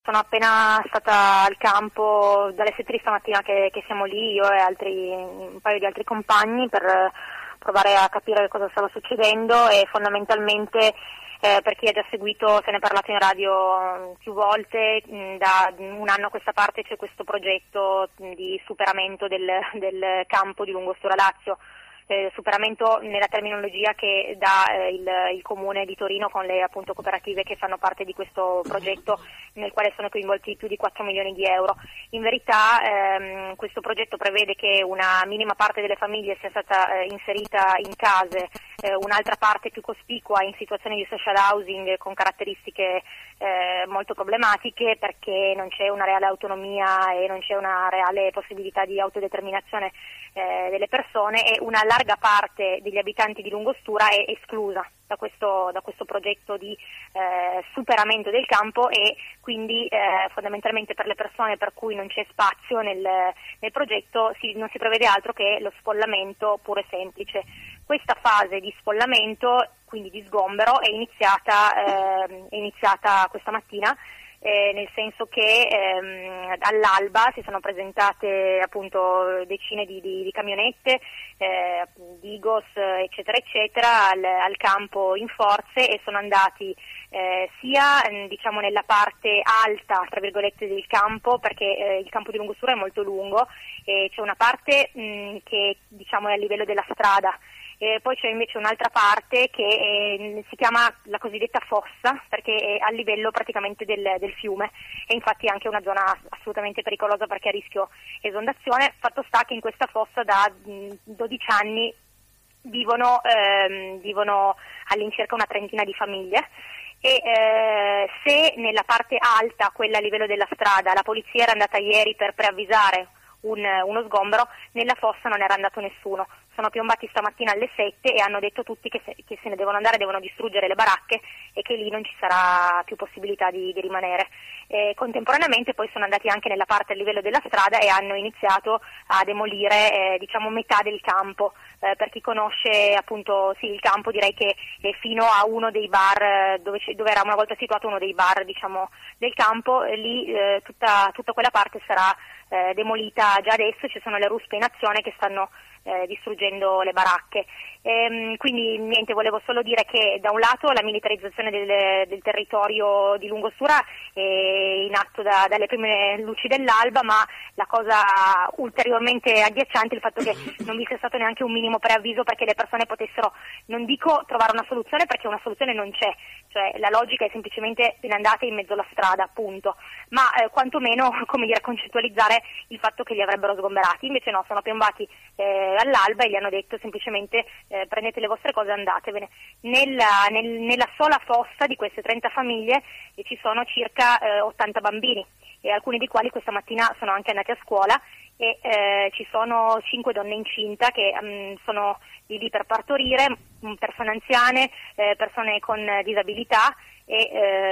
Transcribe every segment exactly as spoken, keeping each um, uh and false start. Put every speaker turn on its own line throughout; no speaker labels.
Sono appena stata al campo dalle sette di stamattina che, che siamo lì, io e altri, un paio di altri compagni, per provare a capire cosa stava succedendo e fondamentalmente, eh, per chi ha già seguito, se ne è parlato in radio più volte, mh, da un anno a questa parte c'è questo progetto mh, di superamento del, del campo di Lungostura Lazio. Eh, superamento nella terminologia che dà eh, il, il Comune di Torino con le appunto cooperative che fanno parte di questo progetto, nel quale sono coinvolti più di quattro milioni di euro. In verità ehm, questo progetto prevede che una minima parte delle famiglie sia stata eh, inserita in case, eh, un'altra parte più cospicua in situazioni di social housing con caratteristiche eh, molto problematiche, perché non c'è una reale autonomia e non c'è una reale possibilità di autodeterminazione eh, delle persone, e una larga parte degli abitanti di Lungostura è esclusa da questo, da questo progetto di eh, superamento del campo, e quindi eh, fondamentalmente per le persone per cui non c'è spazio nel, nel progetto si, non si prevede altro che lo sfollamento puro e semplice. Questa fase di sfollamento, quindi di sgombero, è iniziata, eh, è iniziata questa mattina, eh, nel senso che ehm, all'alba si sono presentate appunto decine di, di, di camionette, eh, Digos eccetera eccetera al, al campo in forze, e sono andati eh, sia diciamo nella parte alta tra virgolette del campo, perché eh, il campo di Lungostura è molto lungo e c'è una parte mh, che diciamo è a livello della strada. E poi c'è invece un'altra parte che è, si chiama la cosiddetta fossa, perché è a livello praticamente del, del fiume, e infatti è anche una zona assolutamente pericolosa perché a rischio esondazione. Fatto sta che in questa fossa da dodici anni vivono, ehm, vivono all'incirca una trentina di famiglie, e eh, se nella parte alta, quella a livello della strada, la polizia era andata ieri per preavvisare un, uno sgombero, nella fossa non era andato nessuno. Sono piombati stamattina alle sette e hanno detto tutti che se, che se ne devono andare, devono distruggere le baracche e che lì non ci sarà più possibilità di, di rimanere. E contemporaneamente poi sono andati anche nella parte a livello della strada e hanno iniziato a demolire eh, diciamo metà del campo. Eh, per chi conosce appunto sì, il campo, direi che è fino a uno dei bar dove, dove era una volta situato uno dei bar diciamo del campo, e lì eh, tutta, tutta quella parte sarà eh, demolita già adesso. Ci sono le ruspe in azione che stanno Eh, distruggendo le baracche. Ehm, quindi niente, volevo solo dire che da un lato la militarizzazione del, del territorio di Lungostura è in atto da, dalle prime luci dell'alba, ma la cosa ulteriormente agghiacciante è il fatto che non vi sia stato neanche un minimo preavviso perché le persone potessero, non dico trovare una soluzione, perché una soluzione non c'è, cioè la logica è semplicemente ve ne andate in mezzo alla strada, appunto, ma eh, quantomeno come dire, concettualizzare il fatto che li avrebbero sgomberati. Invece no, sono piombati eh, all'alba e gli hanno detto semplicemente eh, prendete le vostre cose e andatevene. Nella, nel, nella sola fossa di queste trenta famiglie eh, ci sono circa eh, ottanta bambini, e alcuni dei quali questa mattina sono anche andati a scuola, e eh, ci sono cinque donne incinta che mh, sono lì, lì per partorire, mh, persone anziane, eh, persone con disabilità, e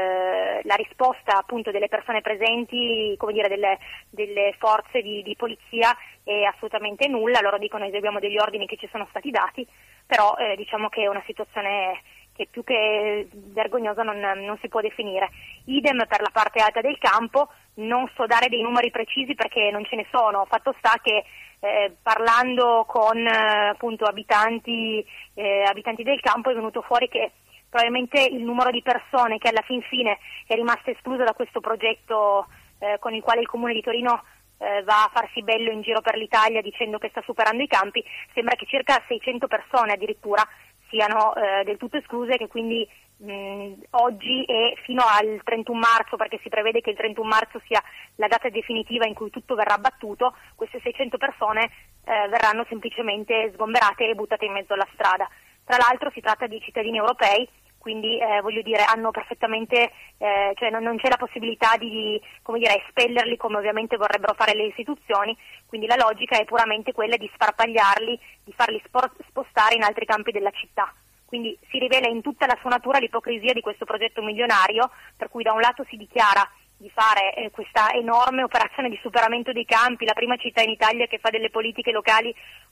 eh, la risposta appunto delle persone presenti, come dire delle, delle forze di, di polizia, è assolutamente nulla. Loro dicono che abbiamo degli ordini che ci sono stati dati, però eh, diciamo che è una situazione che più che vergognosa non, non si può definire. Idem per la parte alta del campo, non so dare dei numeri precisi perché non ce ne sono. Fatto sta che eh, parlando con eh, appunto abitanti, eh, abitanti del campo è venuto fuori che probabilmente il numero di persone che alla fin fine è rimasta esclusa da questo progetto eh, con il quale il Comune di Torino eh, va a farsi bello in giro per l'Italia dicendo che sta superando i campi, sembra che circa seicento persone addirittura siano eh, del tutto escluse, che quindi mh, oggi e fino al trentuno marzo, perché si prevede che il trentuno marzo sia la data definitiva in cui tutto verrà abbattuto, queste seicento persone eh, verranno semplicemente sgomberate e buttate in mezzo alla strada. Tra l'altro si tratta di cittadini europei, quindi eh, voglio dire hanno perfettamente, eh, cioè non, non c'è la possibilità di, come dire, espellerli come ovviamente vorrebbero fare le istituzioni, quindi la logica è puramente quella di sparpagliarli, di farli spor- spostare in altri campi della città. Quindi si rivela in tutta la sua natura l'ipocrisia di questo progetto milionario, per cui da un lato si dichiara di fare eh, questa enorme operazione di superamento dei campi, la prima città in Italia che fa delle politiche locali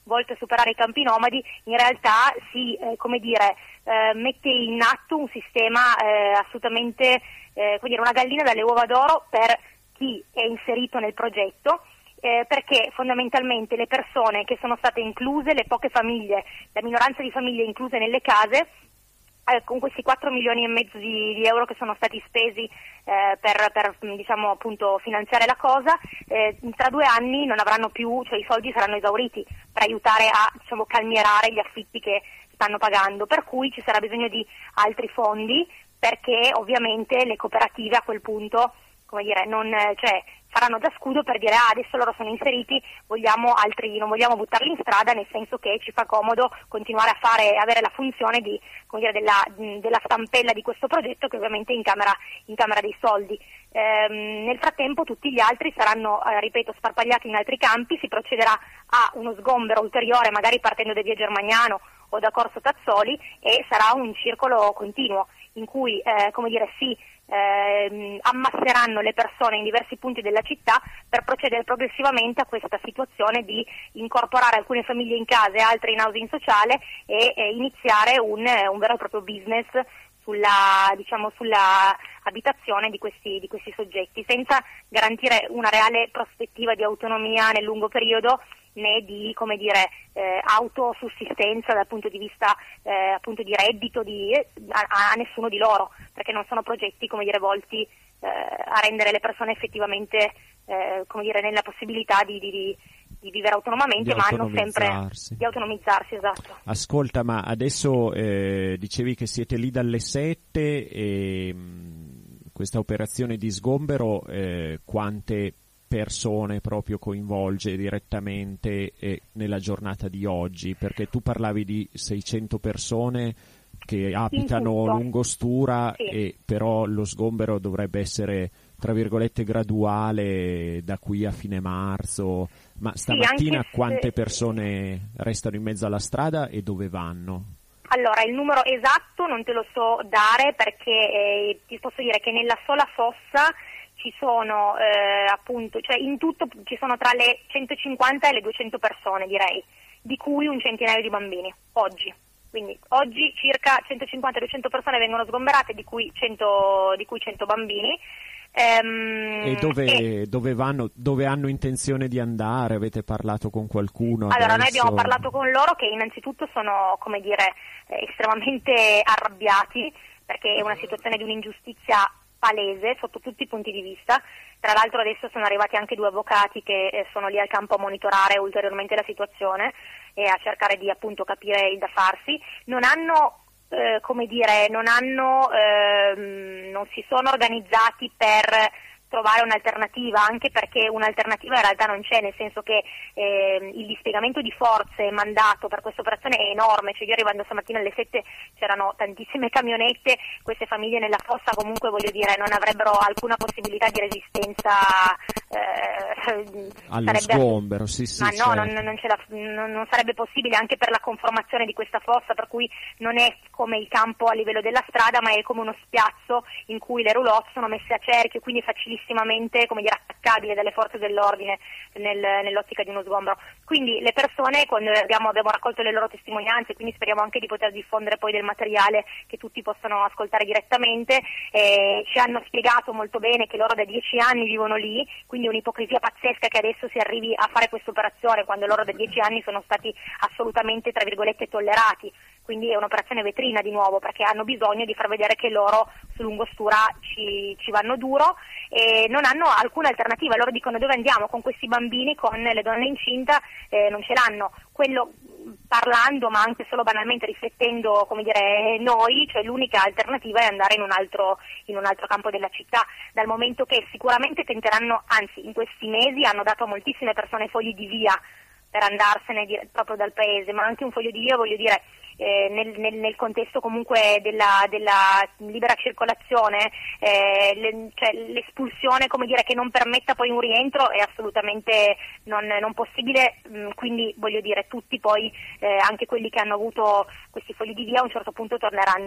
volte a superare i campi nomadi, in realtà si eh, come dire, eh, mette in atto un sistema eh, assolutamente, eh, come dire, una gallina dalle uova d'oro per chi è inserito nel progetto, eh, perché fondamentalmente le persone che sono state incluse, le poche famiglie, la minoranza di famiglie incluse nelle case, eh, con questi quattro milioni e mezzo di, di euro che sono stati spesi eh, per, per diciamo appunto finanziare la cosa, eh, tra due anni non avranno più, cioè i soldi saranno esauriti per aiutare a diciamo calmierare gli affitti che stanno pagando, per cui ci sarà bisogno di altri fondi, perché ovviamente le cooperative a quel punto, come dire, non, cioè, faranno da scudo per dire ah, adesso loro sono inseriti, vogliamo altri, non vogliamo buttarli in strada, nel senso che ci fa comodo continuare a fare, avere la funzione di, come dire, della, della stampella di questo progetto che ovviamente incamera, incamera dei soldi. Ehm, nel frattempo tutti gli altri saranno, eh, ripeto, sparpagliati in altri campi, si procederà a uno sgombero ulteriore, magari partendo da via Germagnano o da Corso Tazzoli, e sarà un circolo continuo in cui, eh, come dire, si eh, ammasseranno le persone in diversi punti della città per procedere progressivamente a questa situazione di incorporare alcune famiglie in case e altre in housing sociale e, e iniziare un, un vero e proprio business sulla, diciamo, sulla abitazione di questi, di questi soggetti, senza garantire una reale prospettiva di autonomia nel lungo periodo, né di, come dire, eh, autosussistenza dal punto di vista eh, appunto di reddito di, a, a nessuno di loro, perché non sono progetti, come dire, volti eh, a rendere le persone effettivamente eh, come dire, nella possibilità di, di, di vivere autonomamente,
di
ma hanno sempre di autonomizzarsi, esatto.
Ascolta, ma adesso eh, dicevi che siete lì dalle sette e mh, questa operazione di sgombero eh, quante persone proprio coinvolge direttamente eh, nella giornata di oggi? Perché tu parlavi di seicento persone che abitano lungo Stura, sì. E però lo sgombero dovrebbe essere, tra virgolette, graduale da qui a fine marzo. Ma stamattina sì, quante se... persone restano in mezzo alla strada e dove vanno?
Allora, il numero esatto non te lo so dare, perché eh, ti posso dire che nella sola fossa ci sono eh, appunto, cioè in tutto ci sono tra le centocinquanta e le duecento persone, direi, di cui un centinaio di bambini oggi. Quindi oggi circa centocinquanta duecento persone vengono sgomberate, di cui cento, di cui cento bambini. Ehm,
e dove,
e
dove vanno, dove hanno intenzione di andare? Avete parlato con qualcuno?
Allora,
adesso?
Noi abbiamo parlato con loro, che innanzitutto sono, come dire, eh, estremamente arrabbiati, perché è una situazione di un'ingiustizia palese sotto tutti i punti di vista. Tra l'altro adesso sono arrivati anche due avvocati che eh, sono lì al campo a monitorare ulteriormente la situazione e a cercare di appunto capire il da farsi. Non hanno eh, come dire, non hanno ehm, non si sono organizzati per trovare un'alternativa, anche perché un'alternativa in realtà non c'è, nel senso che eh, il dispiegamento di forze mandato per questa operazione è enorme. Cioè io arrivando stamattina alle sette c'erano tantissime camionette, queste famiglie nella fossa comunque, voglio dire, non avrebbero alcuna possibilità di resistenza eh,
allo
sarebbe,
sgombero, sì sì.
Ma no,
certo.
non, non, ce la, non, non sarebbe possibile, anche per la conformazione di questa fossa, per cui non è come il campo a livello della strada, ma è come uno spiazzo in cui le roulotte sono messe a cerchio, quindi è facilissimo come dire, attaccabile dalle forze dell'ordine nel, nell'ottica di uno sgombero. Quindi le persone, quando abbiamo, abbiamo raccolto le loro testimonianze, quindi speriamo anche di poter diffondere poi del materiale che tutti possano ascoltare direttamente, eh, ci hanno spiegato molto bene che loro da dieci anni vivono lì, quindi è un'ipocrisia pazzesca che adesso si arrivi a fare questa operazione quando loro da dieci anni sono stati assolutamente, tra virgolette, tollerati. Quindi è un'operazione vetrina di nuovo, perché hanno bisogno di far vedere che loro su Lungostura ci, ci vanno duro e non hanno alcuna alternativa. Loro dicono: dove andiamo con questi bambini, con le donne incinta? Eh, non ce l'hanno. Quello, parlando, ma anche solo banalmente riflettendo, come dire, noi, cioè l'unica alternativa è andare in un altro, in un altro campo della città, dal momento che sicuramente tenteranno, anzi in questi mesi hanno dato a moltissime persone fogli di via per andarsene di, proprio dal paese, ma anche un foglio di via, voglio dire, Eh, nel, nel, nel contesto comunque della, della libera circolazione, eh, le, cioè, l'espulsione, come dire, che non permetta poi un rientro è assolutamente non, non possibile, mh, quindi voglio dire tutti poi, eh, anche quelli che hanno avuto questi fogli di via a un certo punto torneranno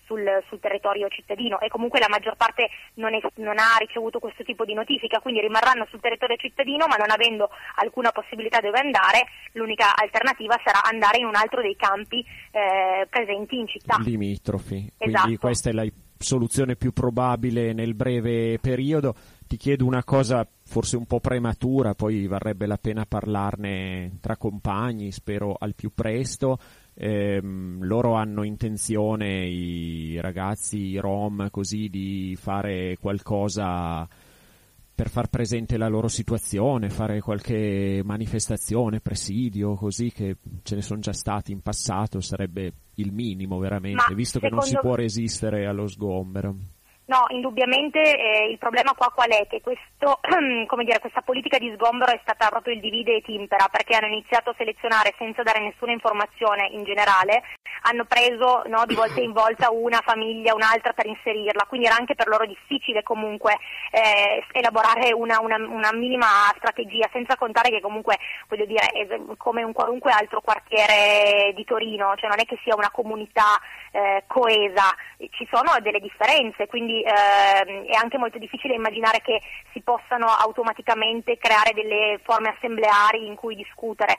sul, sul territorio cittadino, e comunque la maggior parte non, è, non ha ricevuto questo tipo di notifica, quindi rimarranno sul territorio cittadino, ma non avendo alcuna possibilità dove andare, l'unica alternativa sarà andare in un altro dei campi eh, presenti in città.
Limitrofi,
esatto.
Quindi questa è la soluzione più probabile nel breve periodo. Ti chiedo una cosa forse un po' prematura, poi varrebbe la pena parlarne tra compagni, spero al più presto. Ehm, loro hanno intenzione, i ragazzi rom, così, di fare qualcosa per far presente la loro situazione, fare qualche manifestazione, presidio, così, che ce ne sono già stati in passato, sarebbe il minimo veramente,
Ma
visto che non si può resistere allo sgombero.
No, indubbiamente eh, il problema qua qual è? Che questo, come dire, questa politica di sgombero è stata proprio il divide et impera, perché hanno iniziato a selezionare senza dare nessuna informazione in generale, hanno preso, no, di volta in volta una famiglia, un'altra per inserirla, quindi era anche per loro difficile comunque eh, elaborare una, una, una minima strategia, senza contare che comunque, voglio dire, è come un qualunque altro quartiere di Torino, cioè non è che sia una comunità eh, coesa, ci sono delle differenze, quindi eh, è anche molto difficile immaginare che si possano automaticamente creare delle forme assembleari in cui discutere.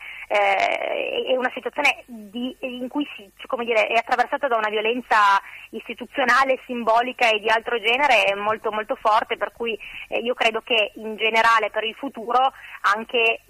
Eh, è una situazione di, in cui si, come dire, è attraversata da una violenza istituzionale, simbolica e di altro genere molto molto forte, per cui eh, io credo che in generale per il futuro, anche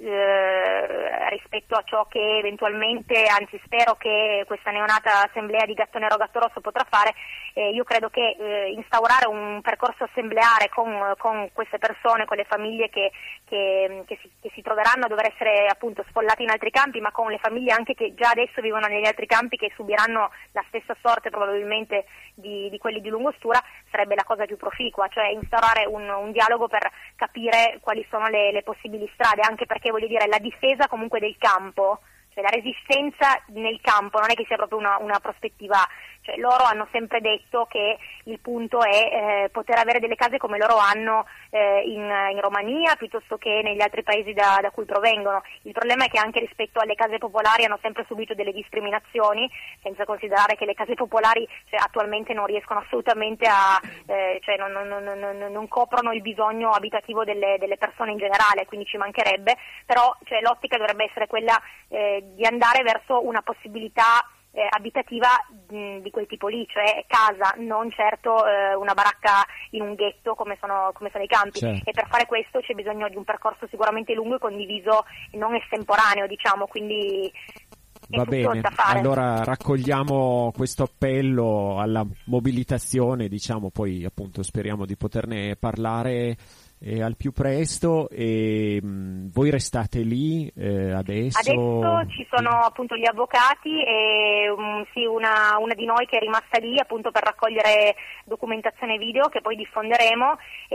eh, rispetto a ciò che eventualmente, anzi spero che questa neonata assemblea di Gatto Nero Gatto Rosso potrà fare, eh, io credo che eh, instaurare un percorso assembleare con, con queste persone, con le famiglie che, che, che, si, che si troveranno a dover essere appunto sfollate in altri campi, ma con le famiglie anche che già adesso vivono negli altri campi, che subiranno la stessa sorte probabilmente di, di quelli di Lungostura, sarebbe la cosa più proficua, cioè instaurare un, un dialogo per capire quali sono le, le possibili strade, anche perché, voglio dire, la difesa comunque del campo, cioè la resistenza nel campo non è che sia proprio una, una prospettiva, cioè loro hanno sempre detto che il punto è eh, poter avere delle case come loro hanno eh, in, in Romania piuttosto che negli altri paesi da, da cui provengono. Il problema è che anche rispetto alle case popolari hanno sempre subito delle discriminazioni, senza considerare che le case popolari, cioè, attualmente non riescono assolutamente a, eh, cioè non, non, non, non, non coprono il bisogno abitativo delle, delle persone in generale, quindi ci mancherebbe, però cioè, l'ottica dovrebbe essere quella eh, di andare verso una possibilità Eh, abitativa mh, di quel tipo lì, cioè casa, non certo eh, una baracca in un ghetto come sono, come sono i campi.
Certo.
E per fare questo c'è bisogno di un percorso sicuramente lungo e condiviso e non estemporaneo, diciamo, quindi è
va
tutto
bene,
da fare.
Allora raccogliamo questo appello alla mobilitazione, diciamo, poi appunto speriamo di poterne parlare eh, al più presto. E mh, voi restate lì eh, adesso?
Adesso ci sono appunto gli avvocati e um, sì, una, una di noi che è rimasta lì appunto per raccogliere documentazione video che poi diffonderemo,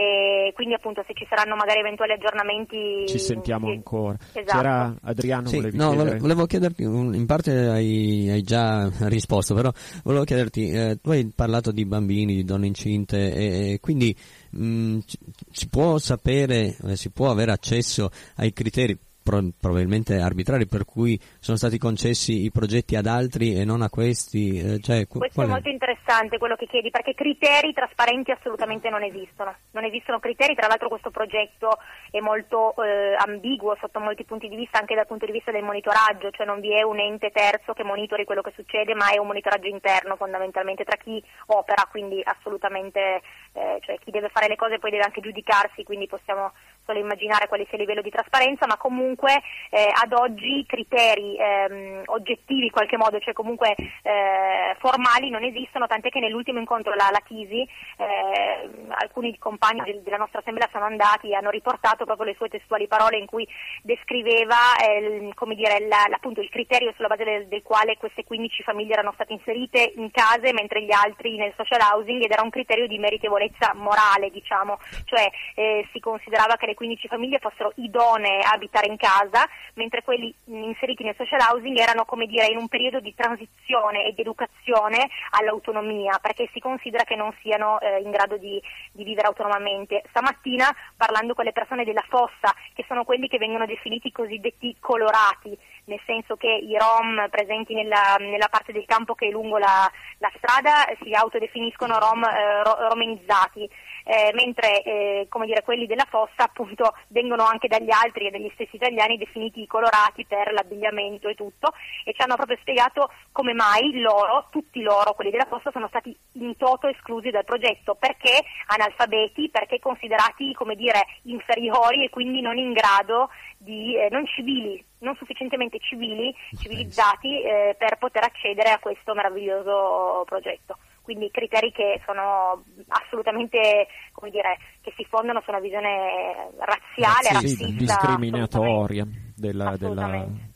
e quindi appunto se ci saranno magari eventuali aggiornamenti
ci sentiamo
sì.
ancora.
Esatto.
C'era Adriano,
Sì,
volevi
no,
chiedere?
volevo chiederti, in parte hai, hai già risposto, però volevo chiederti, eh, tu hai parlato di bambini, di donne incinte, e, e quindi mh, ci, si può sapere, eh, si può avere accesso ai criteri pro, probabilmente arbitrari per cui sono stati concessi i progetti ad altri e non a questi? Eh, cioè,
Questo è molto interessante quello che chiedi, perché criteri trasparenti assolutamente non esistono. Non esistono criteri, tra l'altro questo progetto è molto eh, ambiguo sotto molti punti di vista, anche dal punto di vista del monitoraggio, cioè non vi è un ente terzo che monitori quello che succede, ma è un monitoraggio interno fondamentalmente tra chi opera, quindi assolutamente, eh, cioè chi deve fare le cose poi deve anche giudicarsi, quindi possiamo solo immaginare quale sia il livello di trasparenza, ma comunque eh, ad oggi criteri ehm, oggettivi in qualche modo, cioè comunque eh, formali non esistono, tant'è che nell'ultimo incontro la, la Chisi, eh, alcuni compagni del, della nostra assemblea sono andati e hanno riportato proprio le sue testuali parole in cui descriveva eh, come dire, la, appunto il criterio sulla base del, del quale queste quindici famiglie erano state inserite in case mentre gli altri nel social housing, ed era un criterio di meritevolezza morale, diciamo, cioè eh, si considerava che le quindici famiglie fossero idonee a abitare in casa, mentre quelli inseriti nel social housing erano, come dire, in un periodo di transizione e di educazione all'autonomia, perché si considera che non siano eh, in grado di, di vivere autonomamente. Stamattina, parlando con le persone della fossa, che sono quelli che vengono definiti i cosiddetti colorati, nel senso che i rom presenti nella, nella parte del campo che è lungo la, la strada si autodefiniscono rom eh, ro, romenizzati, eh, mentre eh, come dire, quelli della fossa appunto vengono anche dagli altri e dagli stessi italiani definiti colorati per l'abbigliamento e tutto, e ci hanno proprio spiegato come mai loro, tutti loro, quelli della fossa, sono stati in toto esclusi dal progetto, perché analfabeti, perché considerati, come dire, inferiori e quindi non in grado di, eh, non civili, non sufficientemente civili, civilizzati eh, per poter accedere a questo meraviglioso progetto. Quindi criteri che sono assolutamente, come dire, che si fondano su una visione razziale,
sì,
razzista,
discriminatoria della, della,